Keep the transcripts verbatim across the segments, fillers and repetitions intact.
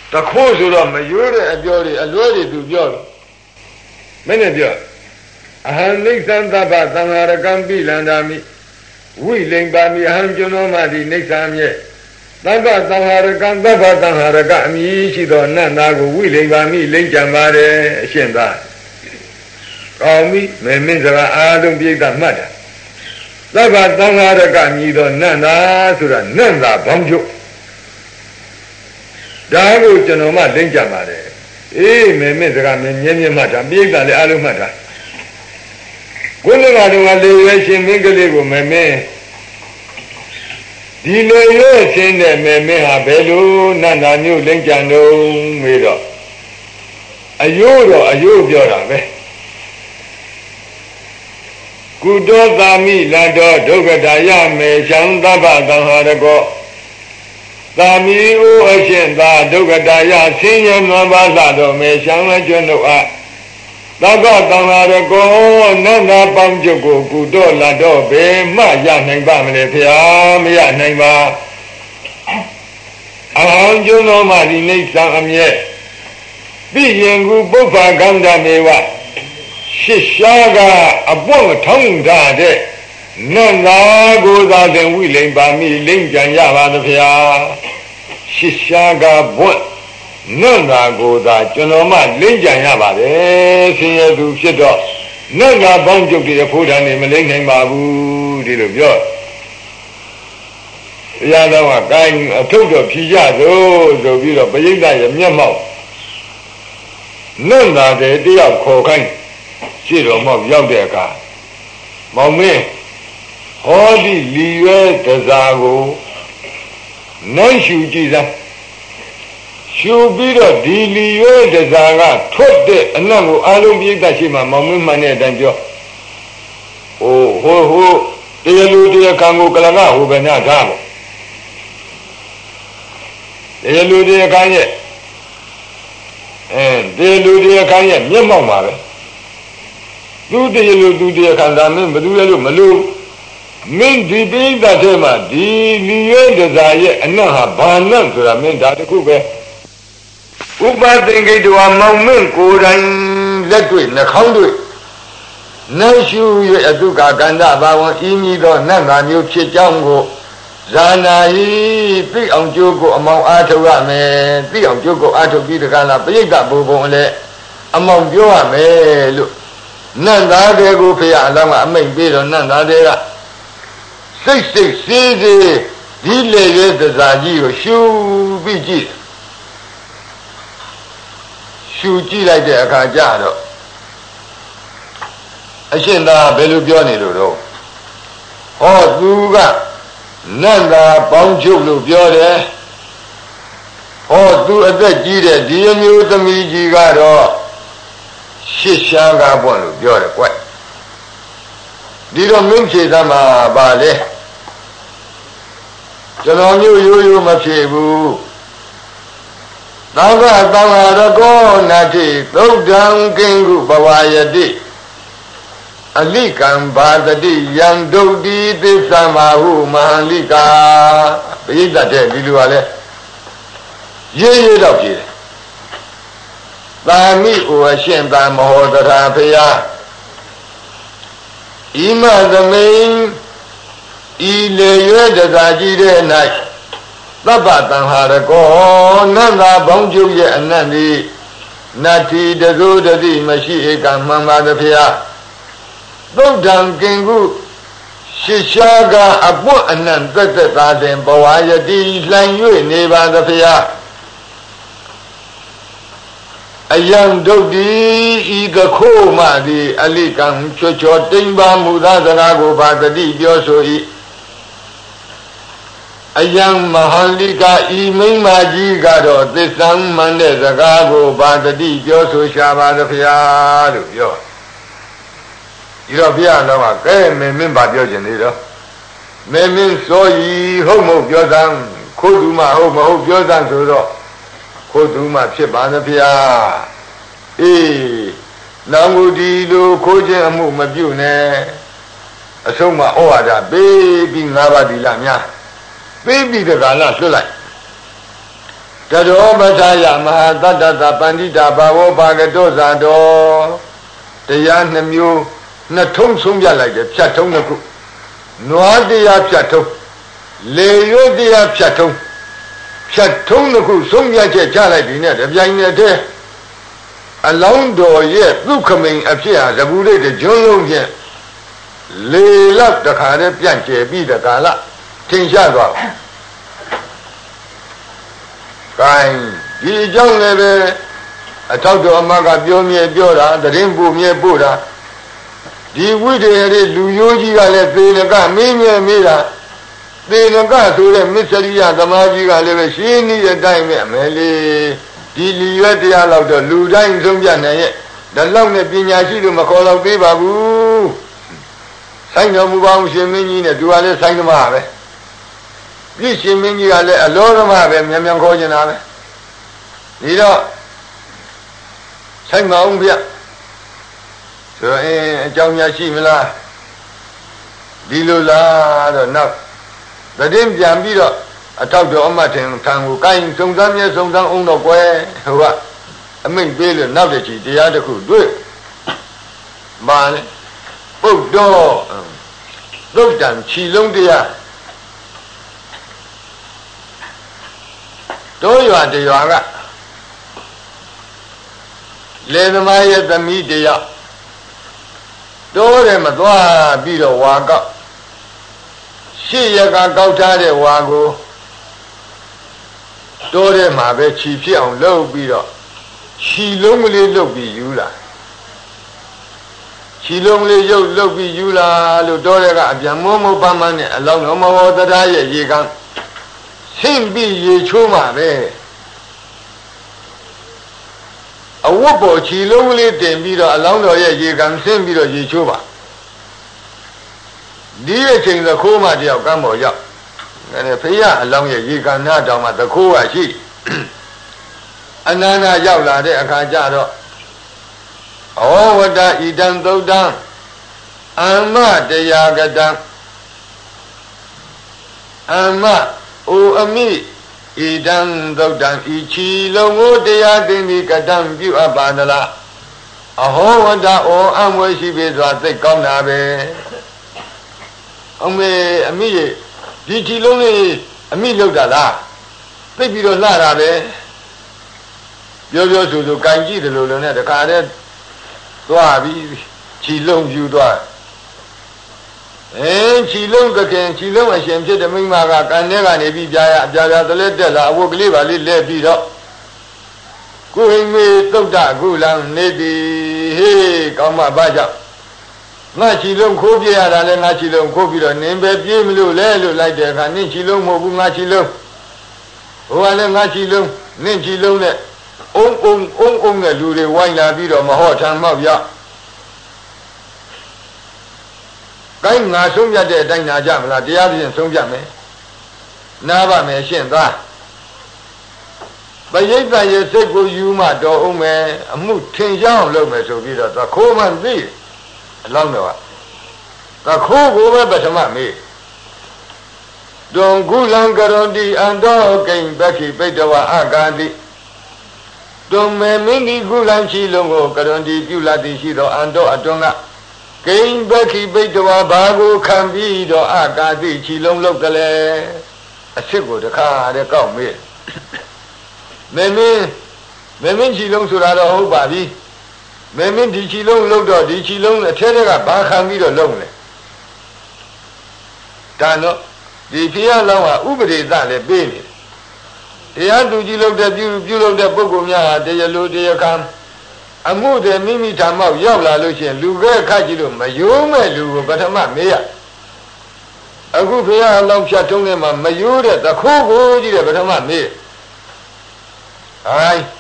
The course of Mayura and Yori, and Lodi to Yor. Many of you. I have mixed some tapas, some are a gambi land army. We link by me, Hanjonoma, the next time yet. Tamba, some are a gamba, some are a gami, she don't know, we link by me, link and mare, Shenda. Call me, may means I don't be that matter. Tamba, some are a gami, don't know, so that none are bonjo. Dago Janoma, link and mare. Eh, may means I mean, matter, big than the alu matter. Good evaluation, Mingalego, Meme. Delay, saying that Meme Habelu, Nana new Linkano, Mido. A euro, a euro, Good dog, Dami, Lado, Dogadaya, Me, Shandaba, Danharago. Dami, O, Ashenda, Dogadaya, Senior Navazado, Me, Shama, Daga Danarago, Nana Bamjoko, Kudo, Lado, Be, Maya, Nambam, Mia, Namba. I don't know my name, some yet. Being who both are Ganda Meva. Shishaga, a bomb tongue died. Nana goes out and willing by me, Lincoln Yava, the Pia. Shishaga, what? Nana goes out, you know, my Lincoln Yava, eh, senior to shit off. Nana Bonjo to the food and the Lincoln Babu, did of yours. Yadawa, kind a total Pia, so be a Bayida, Yammo. Nana, the day of cocaine. Zero more young deca. Mommy, Hodi Liwe Tazago. None should Jesus. Should be the Diliwe Tazaga, twelve day, and now I don't be that she my mommy money than you. Oh, ho, ho, the yellow dear Kango Kalaga, who be not Gamo. The yellow dear Kanye. And the yellow dear Kanye, Yamma. Do the yellow do the Kandamin, but do you Malu? Mean the being that Emma, the Lian desire, and not have Banan to the men that the Kuba. Uba think to a moment, good and let it, the conduit. No shoe you a duca ganda, Bawan, Inido, Nana, New Chijango, Zana, big on Jogo among Atorame, big on Jogo Ato Bidagana, big that Bobole, among Joame, look. Nanda de go pay a lama, make bid on Nanda de six six easy, delay the Zaji, shoe be G. Shoe G like the Akajado. I send a Belubioni do. Oh, Duga Nanda Bonjo Biore. Oh, do a dead G, dear new to me, Gigado. Shishaga one, you're a quite. Did not mention them a ballet. John, you, you, you must say, boo. Danga, Danga, go, Nati, throw down Kingu, Bawaya di. A leak and bad di, young doggy, this Samahu, Mahalika. Be that day, did you ale? Ye, you love it. Bami or Shemba Mohoda Paya Ima the main Ile the Zaji night. Babatan had a go, Nanda Bonju and Nandi Nati the Zoda di Mashi Mama the Pia. Don't down Kingu Shishaga Abu and Nan better than Bawaya di Langu Neva the Pia. A young doggy, the coma, the Alicam, Church or Timba Mudanago, but the deep Yosoi. A young Mahalika, Emin Magigado, this young Monday, the Gago, but the deep Yoso Shaba the Fiado. You know, Piano, okay, Memin Bajojan, Memin so ye, Homo Yodan, Koduma, Homo Yodan, so. Koduma chip on the Pia. Eh, Namudi, Koja Mumabune. A soma order, baby Nava di Lamia. Baby the Gala, so like. Taro Mataya Mahatata Pandita Bavo Bhagatosato Tayanamyu Natum Sumya like a Chatonaku Noadia Chato Leodia Chato Chatonaku Sumya Chala Dina Yainate Along door yet, look coming appears a Buddha the John yet. Lay love the Kare Pianche be the Gala Tinshago Kind, the young lady, I talked to Amaga Biomi Biora, the rainbow near Buddha. The widow Luyoji Gale, the Ga, Mimia Mira, the Ga to the Miseria, the Magiga Leve, she needs a dime, Meli, the Liatia of the Ludain Zumbiana, the long Pinyashi to Macola Bibabu. Sign of Mubam Shimini, the Duale Sign of Mave. This Shimini, a lot of Mave, Yamian Kojanave. Nida Sign Maumbia. So, eh, Jamia Shimila Dilula, the Nap. The Dim Jambira, I talked to Omatin, Tangu, Kain, Sungdamia, Sungdam, Uno, who are a main billion knowledge, the other could do it. Man. Oh, do look down, Chilung dear. Do you are the Yaga? Let them I the media. Do them a dwa be the Waga. She yaga go to the Wago. Do them have a chief on low beer. She lonely look be you. She lonely you look be you la, Ludorega, Yamomo Bamane, along no more that I ye can. Sing be ye chuma, eh? A whoop, she lonely then be along the ye can sing be the ye chuba. Dear King the Kuma, dear Gambo Yap, and a paya along ye can not down at the Kua she. Anana Yawla de Akajado. Oh, what that he done go down. Amma de Yagadan. Amma, oh, a me, he done go down. Ichi longo de Yadini Gadam view a bandala. Oh, what that oh, I'm where she is what they come now. Oh, me, a me, Ichi lonely, a me look at that. Baby don't lie, eh? Yo, yo, to the Ganji, the Luna, the Cadet. She long you do. And she long again, she long as she said the Mimaga and never be Jaya, Jaya, the letter, I will believe a little bit up. Going me, Doctor Gulam, maybe, hey, come my baja. Nachi long Kobia, and Nachi long Kobia, name baby, Lulu, like the Nichi long, Mobu Nachi long. Oh, I let Nachi long, Ninchi long. Ong ong ong ong the Lulu wine a bit of my hot and mavia. Going na Sumia de Dina Jamla, the Abian Sumjame. Nava may send that. But yet by your sego, you might do ome a mood ten young lomas of it, the common be along the way. The cool over better mammy. Don't go longer on the and dog game Becky Bedawa Agandi. Don't me mini Gulanchi Longo, Garondi, Bulati Shido, and do Adonga. Game Becky Bedawa Bago can be do Agadi, Chilong locale. A sickle the car, the cow me. Meme, Meme Chilong Surado, oh, Babi. Meme di Chilong looked di Chilong, a Terra, Bakan be the lonely. Dano, the Pia Lama, Uberi, that baby. The Andu look at you, you look at Bogomia, the yellow day come. I moved the Mimi Tamau, Yavla Lucian, Luga Kajilum, Mayuma, Lugo, but a man, Mea. A good prayer along Chatonga, Mayura, the Kogo, but a man, Mea. Aye.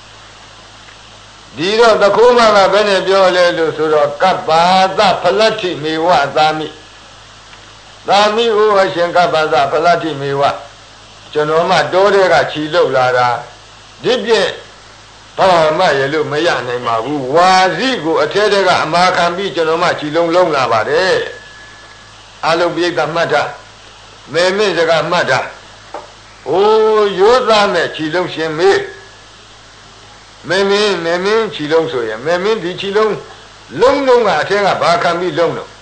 Dino, the Kuma, Benebio, Suro, Kabaza, Palati, Miwa, Dami. Dami, who I shank Kabaza, Palati, Miwa. Jonoma Dodega Chilo Lara. Did ye? Oh, my yellow Mayan and Mabu. Wazigo, a Tedega, Markham Beach, Jonoma Chilong Long Lavade. Alo Biga Mata. Meme the Mata. အိုးရိုးသားမဲ့ခြေလုံးရှင်မေးမင်းမင်းမင်းမင်းခြေလုံးဆိုရင်မင်းမင်းဒီခြေလုံးလုံးလုံးကအထက်ကဘာခံပြီးလုံးတော့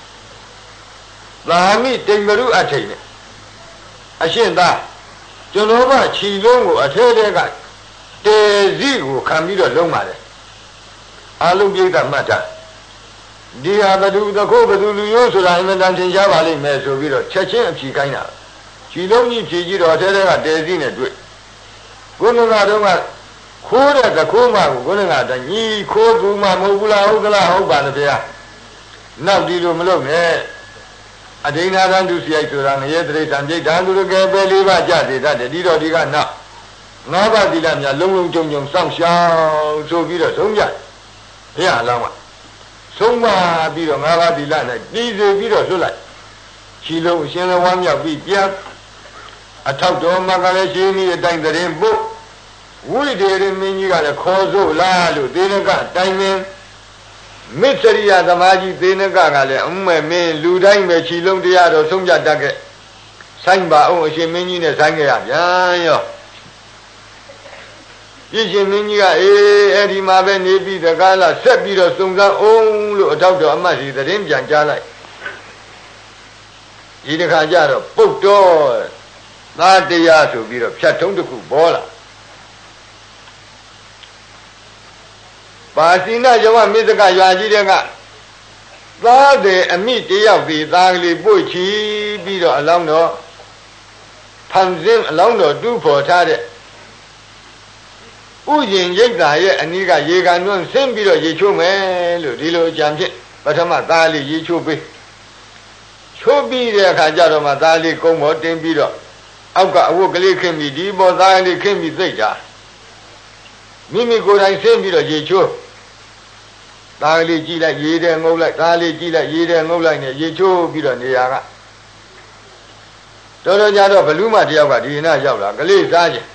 သာမိတိမ်မရုအထိန်နဲ့အရှင်သားကျွန်တော်ကခြေလုံးကိုအထက်တည်းကတေစီကိုခံပြီးတော့လုံးပါတယ်အလုံးပြိတ္တမှတ်တာဒီဟာဘသူတခုဘသူလူရိုးဆိုတာအမှန်တန်သင်ရှားပါလိမ့်မယ်ဆိုပြီးတော့ချက်ချင်းအဖြေခိုင်းတာခြေလုံးကြီးဖြေကြည့်တော့အထက်တည်းကတေစီနဲ့တွေ့ဘုန်းတော်ကတော့ခိုးတဲ့တခိုးမှကိုဘုန်းတော်ကညီခိုးသူမှမဟုတ်ဘူးလားဟုတ်ကလားဟုတ်ပါလားဗျာနောက်ဒီလိုမလုပ်နဲ့အဒိနာတန်သူစီရိုက်ဆိုတာငရဲတိရစ္ဆာန်ပြိတ္တာသူရကဲပဲလေးပါးကြသေးတတ်တယ်ဒီတော့ဒီကနောက်ငါးပါးသီလများလုံးလုံးကြုံကြုံစောင့်ရှောက်ဆိုပြီးတော့ဆုံးကြဘုရားအလောင်းကဆုံးမပြီးတော့ငါးပါးသီလနဲ့တည်စေပြီးတော့လွတ်လိုက်ခြေလုံးအရှင်လဝမ်းမြောက်ပြီးပြန်အထောက်တော်မှာကလည်းရှင်ကြီးအတိုင်းတရင်ပို့ဝိဒေရမင်းကြီးကလည်းခေါ်စို့လားလို့သေနကတိုင်မင်းမစ္စရိယသမားကြီးသေနကကလည်းအမဲမင်းလူတိုင်းပဲခြေလုံးတရားတော်ဆုံးဖြတ်တတ်ခဲ့ဆိုင်ပါအောင်အရှင်မင်းကြီးနဲ့ဆိုင်ခဲ့ရဗျာရောပြည့်ရှင်မင်းကြီးကအေးအဲ့ဒီမှာပဲနေပြီးတကားလားဆက်ပြီးတော့စုံစမ်းအောင်လို့အထောက်တော်အမတ်ကြီးသတင်းပြန်ကြားလိုက်ဒီတစ်ခါကျတော့ပုတ်တော်သားတရားဆိုပြီးတော့ဖြတ်ထုံးတစ်ခုပေါ်လာပါစီနာယဝမိသကရွာကြီးတဲ့ကသားတဲ့အမိတယောက်ဒီသားကလေးပွေချီပြီးတော့အလောင်းတော်ဖန်ဆင်းအလောင်းတော်တူးဖော်ထားတဲ့ဥယျင်ရိတ်သာရဲ့အနီးကရေကန်တွန်းဆင်းပြီးတော့ရေချိုးမယ်လို့ဒီလိုအကြံဖြင့်ပထမသားလေးရေချိုးပေးချိုးပြီးတဲ့အခါကျတော့မှသားလေးကုန်းပေါ်တင်ပြီးတော့အောက်ကအဝတ်ကလေးခင်းပြီးဒီပေါ်သားလေးခင်းပြီးသိပ်တာမိမိကိုယ်တိုင်ဆင်းပြီးတော့ရေချိုးသားလေးကြည့်လိုက်ရေတဲ့ငုပ်လိုက်သားလေးကြည့်လိုက်ရေတဲ့ငုပ်လိုက်နဲ့ရေချိုးပြီးတော့နေရာကတော်တော်ကြတော့ဘလူးမတယောက်ကဒီနာရောက်လာကလေးစားခြင်း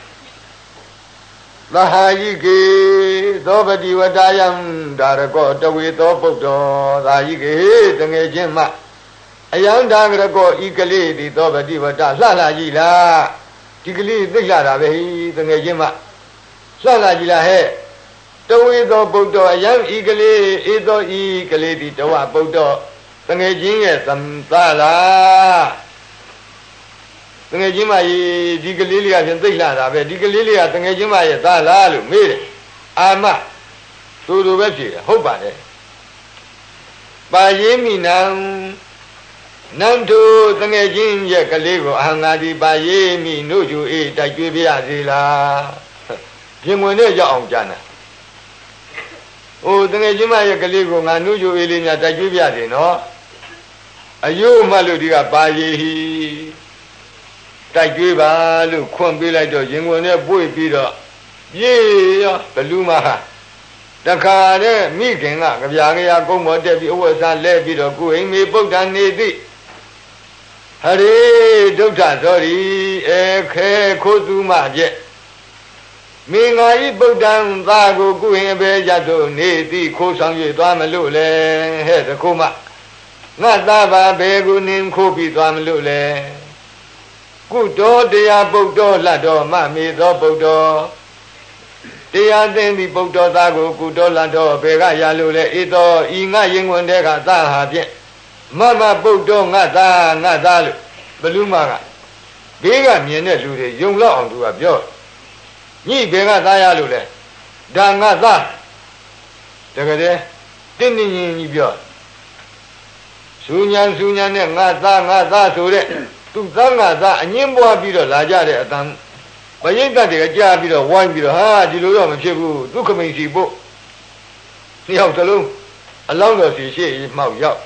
သဟာယိကေသောပတိဝတ္တယံဒါရကောတဝေသောပုတ္တောသာယိကေတငယ်ချင်းမှအယံဒါရကောဤကလေးဒီသောပတိဝတ္တလှလှကြီးလားဒီကလေးသိလှတာပဲဟိတငယ်ချင်းမှလှလှကြီးလားဟဲ့တဝေသောပုတ္တောအယံဤကလေးဧသောဤကလေးဒီတဝပုတ္တောတငယ်ချင်းရဲ့သံသာလားတငယ်ချင်းမကြီးဒီကလေးလေးကဖြင့်သိလှတာပဲဒီကလေးလေးကတငယ်ချင်းမရဲ့သားလားလို့မေးတယ်အာမသူတို့ပဲဖြေတယ်ဟုတ်ပါတယ်ပါရေးမိနံနန္တုတငယ်ချင်းရဲ့ကလေးကိုအာငါဒီပါရေးမိနှုတ်ကြူအေးတိုက်ကျွေးပြရစီလားပြင်ဝင်နဲ့ရောက်အောင်ကြားနာဟိုတငယ်ချင်းမရဲ့ကလေးကိုငါနှုတ်ကြူအေးလေးများတိုက်ကျွေးပြတယ်နော်အယုမှလို့ဒီကပါရေးဟီတိုက်ကျွေးပါလို့ခွန့်ပေးလိုက်တော့ရင်ဝင်နဲ့ပွေပြီးတော့ပြေးရောဘလူးမဟာတခါနဲ့မိခင်ကကြပြားကြရာကုန်းပေါ်တက်ပြီးအဝတ်စားလဲပြီးတော့ကိုအိမ်မေပုဒ္ဒံနေသည်ဟရေဒုဋ္ဌသောရီအေခဲခိုးသူမကျက်မင်္ဂာဤပုဒ္ဒံသာကိုကိုအိမ်ပဲရတို့နေသည်ခိုးဆောင်၍သွားမလို့လေဟဲ့တခုမှငါသားပါဘယ်ကိုနင်းခိုးပြီးသွားမလို့လေကုတောတရားပုဒ္ဒောလတ်တော်မမေသောပုဒ္ဒောတရားသိသည်ပုဒ္ဒောသားကိုကုတောလတ်တော်ဘယ်ကရလို့လဲဧသောဤငါရင်ဝင်တဲ့ကသားဟာဖြင့်မမပုဒ္ဒောငါသားငါသားလို့ဘလူးမကဘေးကမြင်တဲ့လူတွေယုံလောက်အောင်သူကပြောညိဘယ်ကသားရလို့လဲဒါငါသားတကယ်တည်းတင်းတင်းကြီးကြီးပြောစူညာစူညာနဲ့ငါသားငါသားဆိုတဲ့သူသံဃာသားအငင်းပွားပြီးတော့လာကြတဲ့အတန်ပရိသတ်တွေကကြားပြီးတော့ဝိုင်းပြီးတော့ဟာဒီလိုတော့မဖြစ်ဘူးဒုက္ခမိန်စီဖို့နှစ်ယောက်သလုံးအလောင်းတော်စီရှေ့မှောက်ရောက်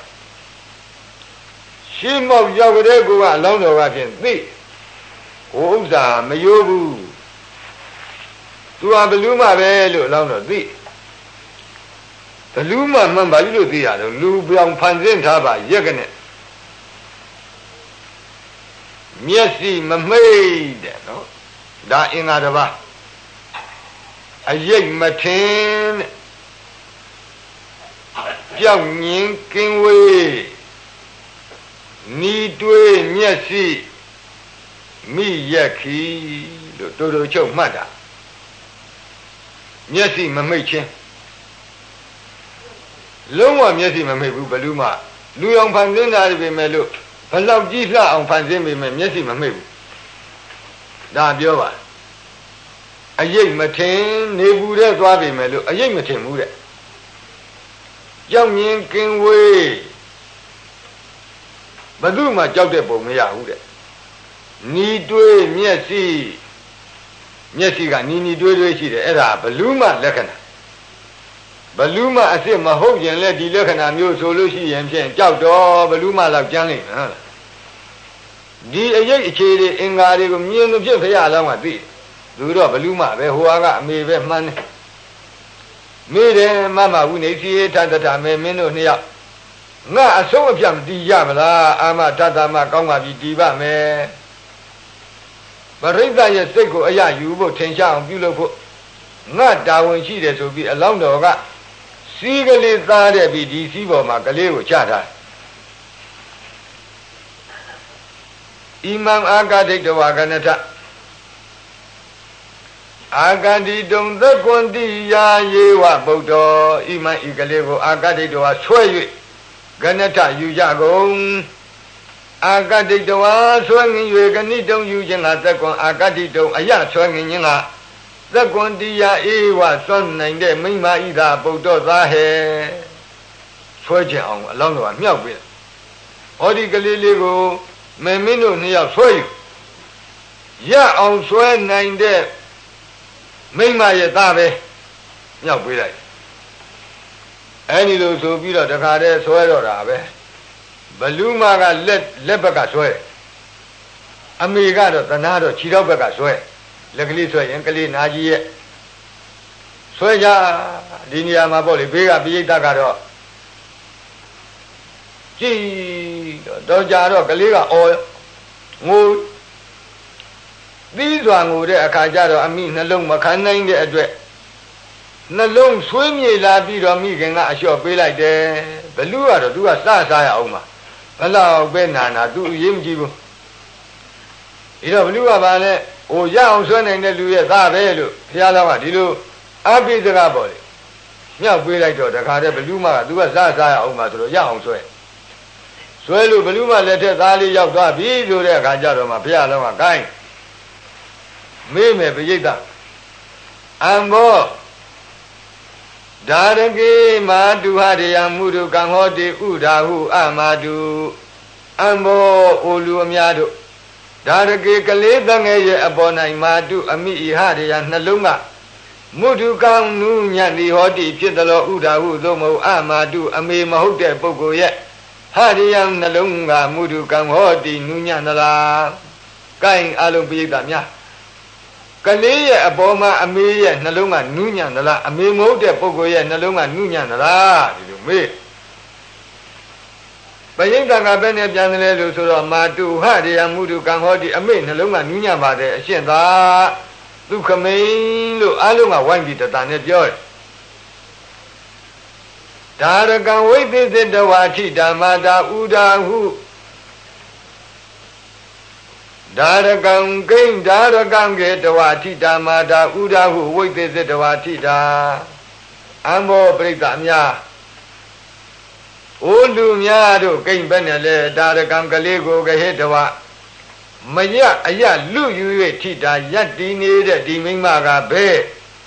ရှေ့မှောက်ရောက်တဲ့ကူကအလောင်းတော်ကဖြင့်သိဟိုဥစ္စာမယိုးဘူးသူဟာဘလူးမပဲလို့အလောင်းတော်သိဘလူးမမှန်ပါလို့သိရတယ်လူပြောင်ဖန်ဆင်းထားပါရက်ကနေမျက်စိမမိတ်တဲ့နော်ဒါအင်္ဂါတစ်ပါးအရိပ်မထင်တဲ့ပြောက်ငင်းကင်းဝေးနီးတွေးမျက်စိမိရက်ခီလို့တူတူချုပ်မှတ်တာမျက်စိမမိတ်ချင်းလုံးဝမျက်စိမမိတ်ဘူးဘလူးမှလူအောင်ဖန်ဆင်းတာတွေပဲမဲ့လို့ဘလောက်ကြီးလှအောင်ဖန်ဆင်းပေမဲ့မျက်စိမမိတ်ဘူးဒါပြောပါအရိပ်မထင်နေဘူးတဲ့သွားပေမဲ့လို့အရိပ်မထင်ဘူးတဲ့ကြောက်မြင်ကင်ဝေးဘယ်သူမှကြောက်တဲ့ပုံမရဘူးတဲ့နီတွေးမျက်စိမျက်စိကနီနီတွေးတွေးရှိတယ်အဲ့ဒါဘလူးမှလက္ခဏာဘလူးမှအစ်စ်မဟုတ်ရင်လည်းဒီလက္ခဏာမျိုးဆိုလို့ရှိရင်ဖြင့်ကြောက်တော့ဘလူးမှလောက်ကျမ်းလိမ့်မယ်ဟုတ်လားဒီအရေးအခြေတွေအင်္ဂါတွေကိုမြင်လို့ဖြစ်ဖရလောင်းကသိတယ်သူတော့ဘလူးမှပဲဟိုကအမေပဲမှန်းတယ်မိတယ်မမဝိနေစီထတတမေမင်းတို့နှစ်ယောက်ငါအဆုံးအပြတ်မတီးရမလားအာမတတမကောင်းပါပြီတီးပါမယ်ပရိသတ်ရဲ့စိတ်ကိုအရယူဖို့ထင်ရှားအောင်ပြုလုပ်ဖို့ငါတာဝန်ရှိတယ်ဆိုပြီးအလောင်းတော်ကစီးကလေးသားတဲ့ပြီးဒီစီးပေါ်မှာကလေးကိုချထားဣမံအာဂဒိတဝါကနထအာဂန္တိတုံသက္ကွန်တိယာယေဝဗုဒ္ဓောဣမံဤကလေးကိုအာဂဒိတဝါဆွဲ၍ကနထယူကြကုန်အာဂဒိတဝါဆွဲငင်၍ကဏိတုံယူခြင်းကသက္ကွန်အာဂဒိတုံအယဆွဲငင်ခြင်းကသက္ကွန်တိယာဧဝစွန့်နိုင်တဲ့မိမ္မာဣသာဗုဒ္ဓသားဟဲ့ဆွဲခြင်းအောင်အလောင်းတော်ကမြောက်ပြီဟောဒီကလေးလေးကိုမင်းမင်းတို့နှစ်ယောက်ဆွဲယူရအောင်ဆွဲနိုင်တဲ့မိမ္မာရဲ့သားပဲမြောက်ပေးလိုက်အဲ့ဒီလိုဆိုပြီးတော့တခါတည်းဆွဲတော့တာပဲဘလူးမကလက်လက်ဘက်ကဆွဲအမေကတော့သနာတော့ခြေထောက်ဘက်ကဆွဲလက်ကလေးဆွဲရင်ကလေးနာကြီးရဲ့ဆွဲကြဒီနေရာမှာပေါ့လေဘေးကပိဋကကတော့ကြည်တော့ကြတော့ကလေးကအော်ငိုသီးစွာငိုတဲ့အခါကျတော့အမိနှလုံးမခံနိုင်တဲ့အတွက်နှလုံးဆွေးမြေလာပြီးတော့မိခင်ကအလျှော့ပေးလိုက်တယ်ဘလူးကတော့သူကစစားရအောင်ပါဘလောက်ပဲနာနာသူအရေးမကြည့်ဘူးဒီတော့ဘလူးကဘာလဲဟိုရအောင်ဆွဲနိုင်တဲ့လူရဲ့သားပဲလို့ဘုရားတော်ကဒီလိုအပိစကားပေါ်လေမြောက်ပေးလိုက်တော့တခါတည်းဘလူးမကသူကစစားရအောင်ပါဆိုတော့ရအောင်ဆွဲဆွဲလို့ဘလူးမလက်ထက်သားလေးရောက်သွားပြီဆိုတဲ့အခါကျတော့မှဘုရားတော်ကကိုင်းမေးမယ်ပရိသတ်အံဘောဒါရကေမာတုဟရိယမုဒုကံဟောတိဥဒါဟုအမတုအံဘောအိုလူအများတို့ဒါရကေကလေးတငယ်ရဲ့အပေါ်၌မာတုအမိဣဟရိယနှလုံးကမုဒုကံနုညတ်ဒီဟောတိဖြစ်တော်ဥဒါဟုသို့မဟုတ်အမတုအမေမဟုတ်တဲ့ပုဂ္ဂိုလ်ရဲ့ဟရိယနှလုံးကမုဒုကံဟောတိနုညတ်သလားကိုင်းအလုံးပိဋကများကလေးရဲ့အပေါ်မှာအမေရဲ့နှလုံးကနူးညံ့သလားအမေမဟုတ်တဲ့ပုဂ္ဂိုလ်ရဲ့နှလုံးကနူးညံ့သလားဒီလိုမေးပရိသတ်ကဘယ်နဲ့ပြန်တယ်လို့ဆိုတော့မာတုဟရိယမုဒုကံဟောတိအမေနှလုံးကနူးညံ့ပါတယ်အရှင်းသာဒုက္ခမိန်လို့အလုံးကဝိုင်းပြီးတတန်နဲ့ပြောတယ်ဒါရကံဝိသေသတဝါထိဓမ္မတာဥဒါဟုဒါရကံကိဉ္ဒါရကံကေတဝါထိတာမာတာဥဒါဟုဝိသေသတဝါထိတာအံဘောပရိသတ်များအိုလူများတို့ကိဉ္ဘယ်နဲ့လဲဒါရကံကလေးကိုကဟေတဝါမရအရလူယူ၍ထိတာယက်တည်နေတဲ့ဒီမိမကဘဲ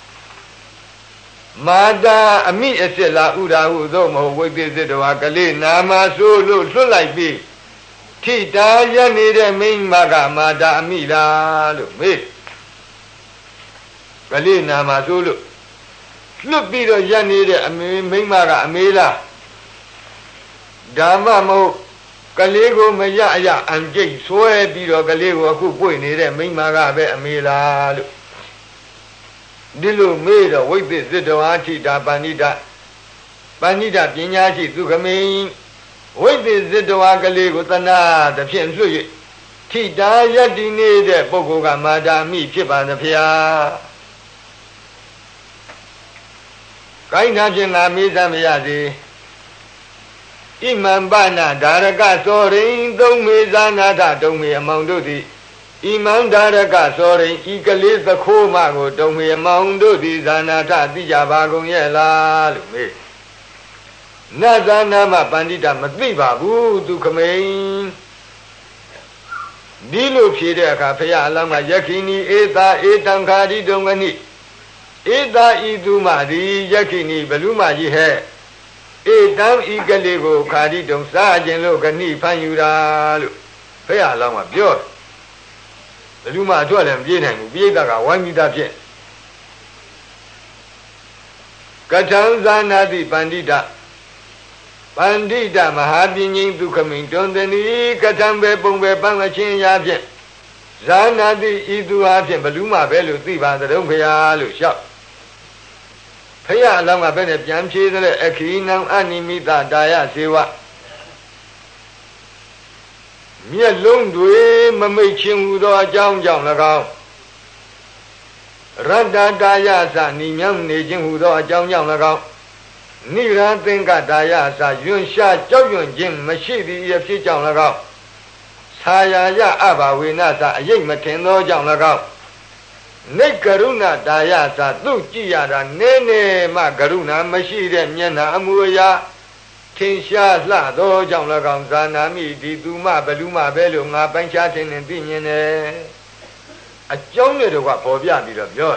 မာတာအမိအစစ်လာဥဒါဟုသို့မဟုတ်ဝိသေသတဝါကလေးနာမဆိုးလို့လွတ်လိုက်ပြီးထိတာရနေတဲ့မိမကမာတာအမိလားလို့မေးကလေးနာမဆိုးလို့လွတ်ပြီးတော့ရနေတဲ့အမေမိမကအမေလားဓမ္မမဟုတ်ကလေးကိုမရအရအံကျိတ်ဆွဲပြီးတော့ကလေးကိုအခုပွေနေတဲ့မိမကပဲအမေလားလို့ဒီလိုမေးတော့ဝိသေသတဝါထိတာပဏိတပဏိတပညာရှိသူခမိန်ဝိသေသတဝါကလေးကိုသနာတဖြင့်လွှတ်၍ထိတာယက်တည်နေတဲ့ပုဂ္ဂိုလ်ကမာတာမိဖြစ်ပါသဗျာကိုင်းထားခြင်းငါမေးစမ်းမရစေဣမံပနာဒါရကသောရိန်သုံးမေဇာနာထတုံမေအမောင်တို့သည် Imandara sorry, equally the Koma, don't we among those Anata, Dijabagon Yella, me. Nazanama Bandita Madiba, who do come in. Dilu Pida Capea Lama Yakini, Eta, Etankadi Dongani. Eta Iduma, the Yakini, Baluma ye hair. Etam Igalego, Kadi Dong Sergeant Logani, Panyura. Pea Lama, pure. Baluma told him, Vienna, Vidaga, one meter jet. Katanzana di Bandita. Bandita Mahabini to come in, don't any Katambe Bombe Bangachin Yajet. Zana di Idu Hajem, Baluma Bellu, Tiba, the Rumpea, Lucia. Paya Lama Benet Yamchi, the Ekinam Animita Daya Sewa. Me alone do it, Mamma Chimudo, Jam Jam Lagao. Rada Dayasa, Nimyam Nijin Hudo, Jam Jam Lagao. Nira Tinga Dayasa, Yun Sha, Joyun Jim, Machidi, if she Jam Lagao. Saya Abba Winasa, Ying Matendo Jam Lagao. Nekaruna Dayasa, Lucia, Nene, Magaruna, Machida, Miana, Amuya. Tinsha la do jam la gam zana mi di duma baluma belo nga pancha tin and dinne a jong ne do ka po pya pi lo pyo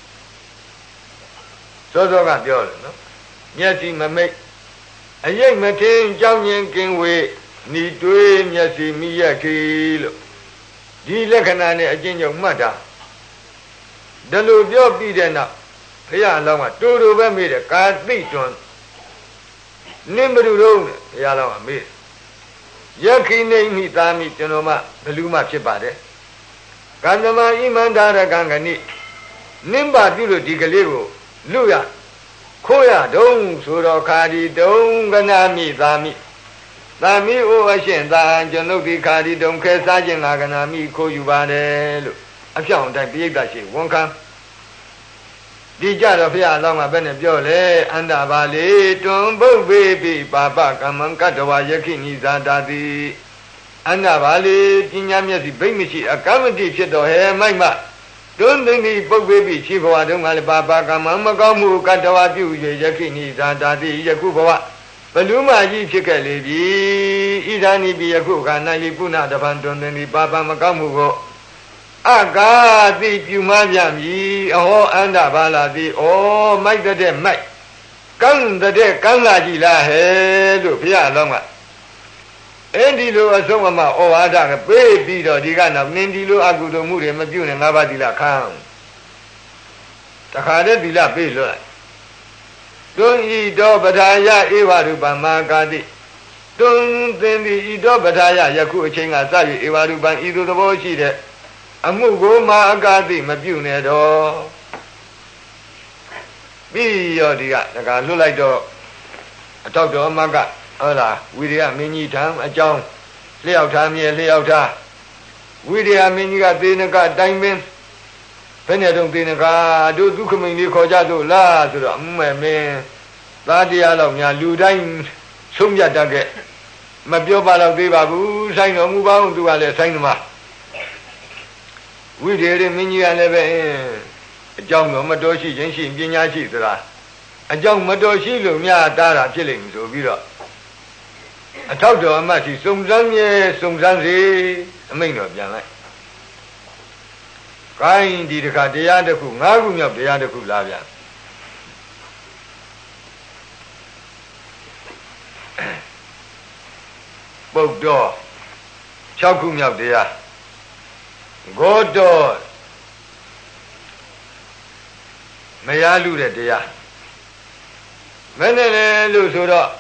so so ka pyo lo no myat si ma miat a yait ma tin jaung yin kin we ni twe myat si mi yak ki lo di lakkana ne a chin jong mat ta da lo pyo pi de na phaya law ma to to be me de ka ti twon Nimberu, Yala me. Yaki name me, Dami, Genoma, Beluma Chipade. Ganama Imandara Gangani. Nimba Dulu Digalero, Luya, Koya, Dong, Suro Kadi, Dong, Ganami, Dami. Dami, O Ashen, Dan, Janoki Kadi, Dong, Kesajan, Laganami, Koyubade. I found that big that she won't come. Dija of Ya Lama Benebiole, and Avali, Tumbo baby, Papa, Kamankatawa Yakini Zadadi, and Avali, Tinyamasi, Bimishi, a comedy chito hair, my ma. Don't think book baby, Chivo, I don't want Papa, Kamamakamu, Katawa, Yakini Zadadi, Yakuba, Baluma, Chikali, Idani be a cook, and Nalipuna, the Panton, and the Papa Makamugo. Aga di Pumadiam ye, oh, and a baladi, oh, make the day, make. Come the day, come la gila, hey, look, Pia Loma. Endilo a soma, oh, Ada, a baby, or Digana, Nindilo, Agudo Muri, Madun, and Abadilla come. Takade Villa Bilo. Don't eat dog, but I, Eva Ruba Magadi. Don't then the eat dog, but I, Yaku Chinga, Eva Ruban, either the boy she there. Amugo Magadi, Mabune do. Be your dear, like a lulai do. I talk to Maga, Ola, Widia Mini Tam, a John, lay out time, ye lay out time. Widia Miniga Dinaga, Diamond, Penadon Dinaga, do do come in the Kojado, la, to the man, Badia Lomia, Ludain, Sumya Dagget, Mabioba Babu, sign of Mubao to Ale Sainma. We did a mini and a young Madoshi, and she, Vinyashi, a young Madoshi, Lumia, Dara, killing, so be up. I talked to a matty, some Zanye, some Zanzi, a main of Yana. Crying did the Kadianaku, Nagum of the Yanaku Lavia. Both door, Chakum of the Ya. Go door. May I lose it, dear? Many lose it up.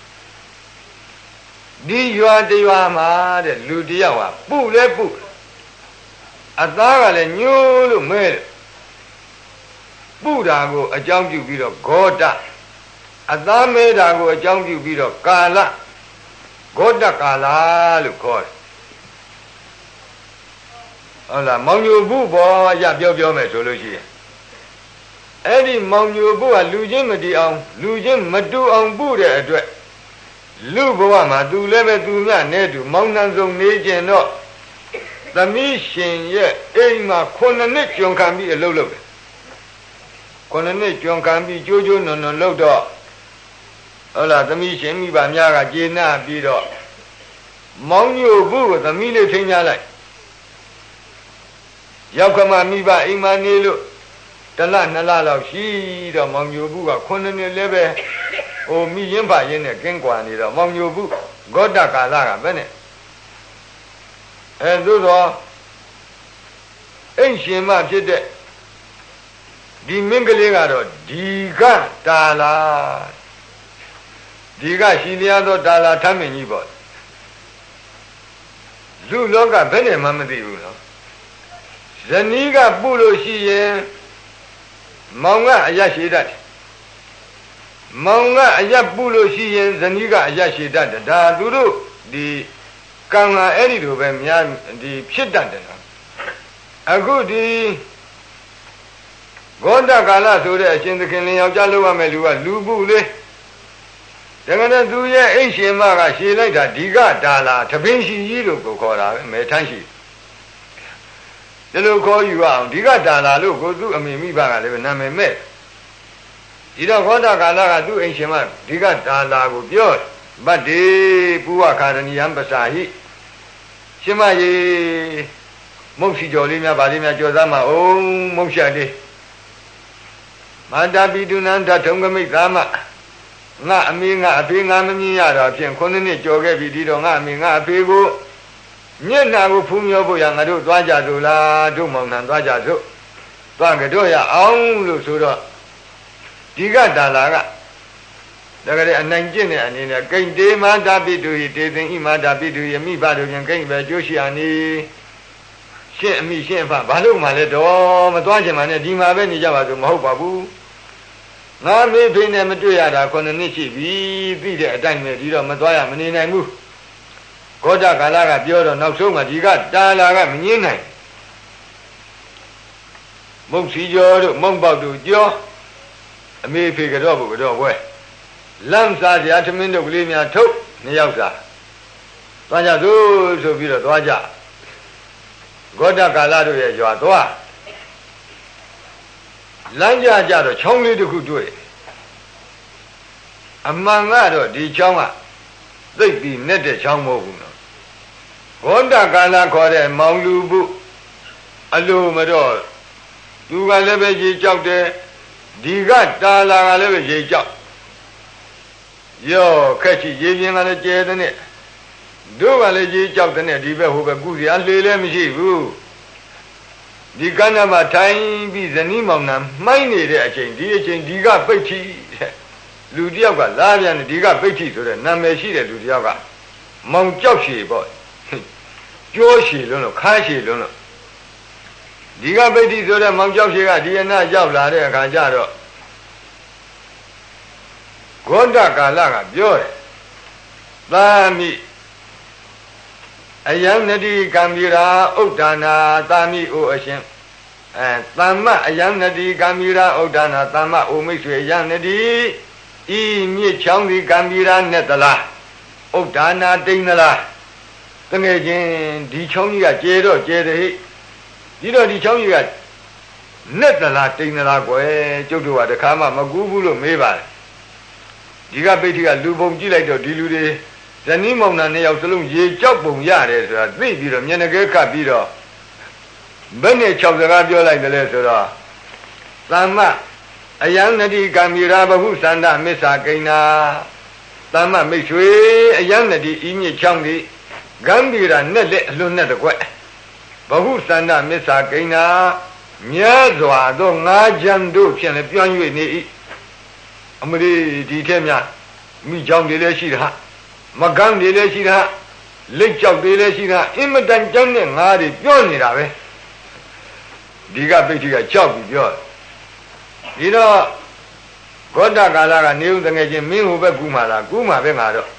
Di you are the Yama, the Ludiawa, Boo, le boo. A dog and new mail. Buddha go a jump you beat of Goda. A dog made I go a jump you beat of Kala. Goda Kala, look call. Ola, Mongu Bubo, Yabio Metology. Eddie Mongu Bua, Lujim Madion, Lujim Madu on Buddha address. Luboama, do level do not need to Mountains of Nature, no. သမီးရှင်ရဲ့အိမ်မှာခုနှစ်နှစ်ကျွန်ခံပြီးအလုပ်လုပ်တယ်ခုနှစ်နှစ်ကျွန်ခံပြီးကြိုးကြိုးနွန်နွန်လုပ်တော့ဟုတ်လားသမီးရှင်မိဘများကကျေနပ်ပြီးတော့မောင်ညိုဘူးကိုသမီးလေးထိန်းကြလိုက်ရောက်ခမမိဘအိမ်မှာနေလို့တလနှစ်လလောက်ရှိတော့မောင်ညိုဘူးကခုနှစ်နှစ်လည်းပဲဟိုမိရင်ဖရင်းနဲ့ကင်းကွာနေတော့မောင်ညိုဘူးဂေါတကာလကဘယ်နဲ့အဲသို့သောအိမ်ရှင်မဖြစ်တဲ့ဒီမင်းကလေးကတော့ဒီကတာလာဒီကရှိလျားသောတာလာထမ်းမင်းကြီးပေါ့လူလောကဘယ်နဲ့မှမသိဘူးနော်ဇနီးကပုလို့ရှိရင်မောင်ကအယက်ရှိတတ်တယ်မောင်ကအယက်ပုလို့ရှိရင်ဇနီးကအယက်ရှိတတ်တယ်ဒါသူတို့ဒီကံကအဲ့ဒီလိုပဲများဒီဖြစ်တတ်တယ်နော်အခုဒီဂေါတကာလဆိုတဲ့အရှင်သခင်လင်ယောက်ျားလုပ်ရမယ်လူကလူပုလေတကယ်တော့သူရဲ့အိမ်ရှင်မကရှည်လိုက်တာဒီကဒါလာသပင်းရှိကြီးလို့ကိုခေါ်တာပဲမဲထမ်းရှိဒီလိုခေါ်ယူအောင်ဒီကဒါလာလို့ကိုသူ့အမေမိဘကလည်းနာမည်မဲ့ဒီတော့ဂေါတကာလကသူ့အိမ်ရှင်မဒီကဒါလာကိုပြောဗတ်ဒီပုဝခာရဏီယံပစာဟိရှင်မရေမုတ်စီကြော်လေးများဗာလေးများကြော်သားမအောင်မုတ်ရှာလေးမာတာပိတုနန္တထုံကမိတ်သားမငါအမေငါအဖေငါမမြင်ရတော့ဖြင့်ခုနှစ်နှစ်ကြော်ခဲ့ပြီဒီတော့ငါအမေငါအဖေကိုမျက်နှာကိုဖူးမြောဖို့ရငါတို့သွားကြစို့လားတို့မောင်နှံသွားကြစို့သွားကြတော့ရအောင်လို့ဆိုတော့ဒီကတာလာကဒါကြတဲ့အနိုင်ကျင့်တဲ့အနေနဲ့ကိဉ္တေမာတာပိတုဟိတေသင်ဣမာတာပိတုယမိဘတို့ပြန်ကိဉ္ပဲကျိုးရှိရနေရှင့်အမိရှင့်အဖဘာလို့မှလဲတော့မသွားချင်မှနဲ့ဒီမှာပဲနေကြပါစို့မဟုတ်ပါဘူးငါမေဖေးနဲ့မတွေ့ရတာခုနှစ်နှစ်ရှိပြီသိတဲ့အတိုင်းပဲဒီတော့မသွားရမနေနိုင်ဘူးဂေါတကာလကပြောတော့နောက်ဆုံးမှဒီကတာလာကမငင်းနိုင်မုတ်စီကျော်တို့မုံပေါက်တို့ကြောအမေဖေကတော့ဘုကတော့ဘွဲလမ်းစားကြသမင်းတို့ကလေးများထုတ်နှစ်ယောက်စားသွားကြသို့ဆိုပြီးတော့သွားကြဂေါတကာလတို့ရဲ့ရွာသွားလမ်းကြကြတော့ချောင်းလေးတစ်ခုတွေ့အမှန်ကတော့ဒီချောင်းကသိပ်ပြီးနဲ့တဲ့ချောင်းမဟုတ်ဘူးနော်ဂေါတကာလခေါ်တဲ့မောင်လူပုအလိုမတော့သူကလည်းပဲရေကြောက်တယ်ဒီကတာလာကလည်းပဲရေကြောက်ရောခက်ချီရေပြင်းကလည်းကျဲတဲ့နဲ့တို့ကလည်းရေကြောက်တဲ့နဲ့ဒီဘက်ဟိုဘက်ကုစရာလှေလည်းမရှိဘူးဒီကဏ္ဍမှာထိုင်ပြီးဇနီးမောင်နှံမှိုင်းနေတဲ့အချိန်ဒီအချိန်ဒီကပိတ်ထီတဲ့လူတယောက်ကလာပြန်ဒီကပိတ်ထီဆိုတဲ့နာမည်ရှိတဲ့လူတယောက်ကမောင်ကြောက်ရှည်ပေါ့ကျိုးရှည်လုံးလို့ခါရှည်လုံးလို့ဒီကပိတ်ထီဆိုတဲ့မောင်ကြောက်ရှည်ကဒီအနာရောက်လာတဲ့အခါကျတော့ဂေါတကာလကပြောတယ်သာမိအယံနတိကံမီရာဥဒ္ဒနာသာမိအိုအရှင်အဲသမ္မအယံနတိကံမီရာဥဒ္ဒနာသမ္မအိုမိတ်ဆွေယံနတိဤမြစ်ချောင်းဒီကံမီရာနဲ့သလားဥဒ္ဒနာတိန်သလားတကယ်ချင်းဒီချောင်းကြီးကကျဲတော့ကျဲတယ်ဟိဒီတော့ဒီချောင်းကြီးကနဲ့သလားတိန်သလားကွယ်ကျုပ်တို့ကတခါမှမကူးဘူးလို့မေးပါတယ်ဒီကပိဋ္ဌိကလူပုံကြည့်လိုက်တော့ဒီလူတွေဇနီးမောင်နှံနှစ်ယောက်စလုံးရေကြောက်ပုံရတယ်ဆိုတာသိပြီးတော့မျက်နှာကဲခတ်ပြီးတော့ဘယ်နဲ့၆စကားပြောလိုက်တယ်လဲဆိုတော့သမ္မအယံနတိကံမီရာဘဟုသန္တမစ္ဆာကိဏ္ဍသမ္မမိတ်ဆွေအယံနတိဤမြင့်ချောင်းဒီဂံဗီရာနဲ့လက်အလွန်နဲ့တကွက်ဘဟုသန္တမစ္ဆာကိဏ္ဍမြတ်စွာသောငါးချမ်းတို့ဖြင့်လည်းပြောင်း၍နေ၏အမလေးဒီထက်များမိချောင်းတွေလည်းရှိတာမကန်းတွေလည်းရှိတာလက်ကြောက်တွေလည်းရှိတာအင်မတန်ကျမ်းတဲ့ငါးတွေပြောနေတာပဲဒီကပိဋ္ဌိကကြောက်ပြီးပြောဒီတော့ဂေါတကာလကနေဦးတငယ်ချင်းမင်းဟိုဘက်ကူးမှာလားကူးမှာပဲငါတော့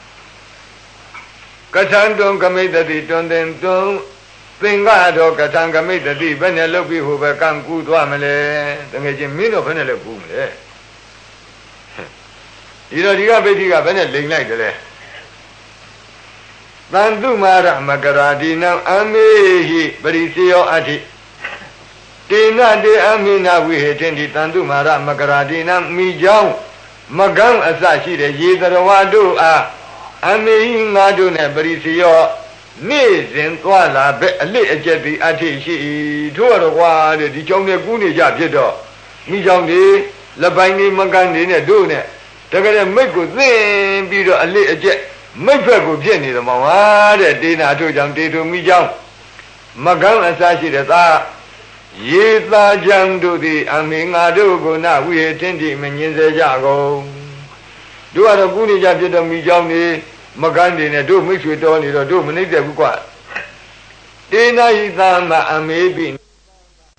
ကထံတုံကမိတ္တိတွန်တင်တွန်သင်္ကတော့ကထံကမိတ္တိဘယ်နဲ့လုပ်ပြီးဟိုဘက်ကံကူးသွားမလဲတငယ်ချင်းမင်းတော့ဘယ်နဲ့လဲကူးမလဲဒီတော့ဒီကပိဋ္ဌိကဘယ်နဲ့လိန်လိုက်တယ်လဲသံတုမာရမကရာဒီနံအမေဟိပရိစေယောအထိတေနတေအမိနာဝိဟေတင်ဒီသံတုမာရမကရာဒီနံမိကြောင်းမကံအစရှိတဲ့ရေတရဝတို့အားအမေဟိငါတို့နဲ့ပရိစေယောနေ့စဉ်သွားလာပဲအလစ်အကျက်ဒီအထိရှိထို့ရတော့ကွာတဲ့ဒီကြောင်းနဲ့ကူးနေကြဖြစ်တော့မိကြောင်းဒီလက်ပိုင်းဒီမကန်နေနဲ့တို့နဲ့တကယ်တဲ့မိတ်ကိုသိပြီးတော့အလစ်အကျက်မိတ်ဖက်ကိုဖြစ်နေတယ်မောင်ဟာတဲ့တေနာတို့ကြောင့်တေထုမိကြောင်းမကန်းအစရှိတဲ့သာရေသာကြံတို့သည်အမေငါတို့ကိုနဝိဟေတင်တိမငင်းစေကြကုန်တို့ကတော့ကူးနေကြဖြစ်တော့မိကြောင်းနေမကန်းနေနဲ့တို့မိတ်ဆွေတော်နေတော့တို့မနှိမ့်တဲ့ဘူးကွာတေနာဟိသမအမေပိ